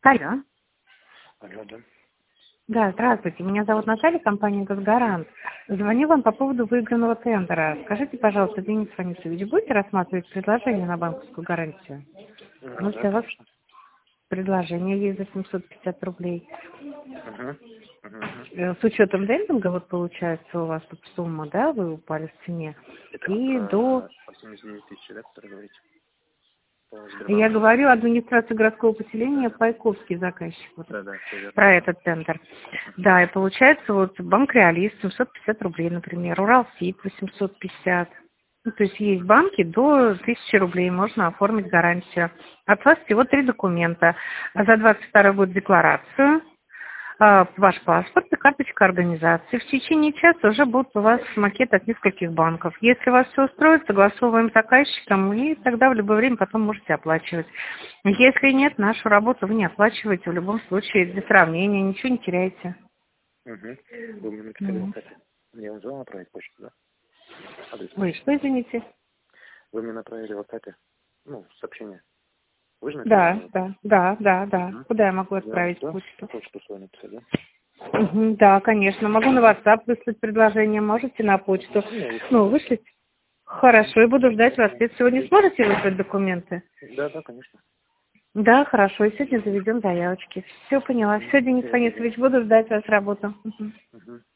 Алло. Алло, да. Да, здравствуйте. Меня зовут Наталья, компания «Газгарант». Звоню вам по поводу выигранного тендера. Скажите, пожалуйста, Денис Фанисович, будете рассматривать предложение на банковскую гарантию? Да, Для вас конечно. предложение есть за 750 рублей. Угу. С учетом демпинга, вот получается у вас тут сумма, да, вы упали в цене. Это И до... по 79 тысяч, да, которые говорите? По Я Сбербанку. говорю администрация городского поселения Пайковский заказчик. Вот Да, все верно. про этот тендер. Да, и получается вот Банк Реалист 750 рублей, например, Уралсиб 850. Ну, то есть есть банки до 1000 рублей, можно оформить гарантию. От вас всего 3 документа. За 22 год декларацию, ваш паспорт и карточка организации. В течение часа уже будут у вас макет от нескольких банков. Если вас все устроит, согласовываем с заказчиком, и тогда в любое время потом можете оплачивать. Если нет, нашу работу вы не оплачиваете. В любом случае, для сравнения, ничего не теряете. Угу. Вы мне написали в WhatsApp. Я вам звонил направить почту, да? Адрес Ой, почты. что, извините? Вы мне направили в WhatsApp, сообщение. Вы же написали Да, мне в WhatsApp? да. Угу. Куда я могу Я вам отправить туда почту? почту свою написать, да? Да, конечно. Могу на WhatsApp выслать предложение, можете на почту. Не, вы Ну, смотрите. вышлите. Хорошо, и буду ждать вас. Если сегодня сможете выслать документы? Да, конечно. Да, хорошо. И сегодня заведем заявочки. Все поняла. Все, Денис Всего доброго. Фанисович, буду ждать вас работу. Угу.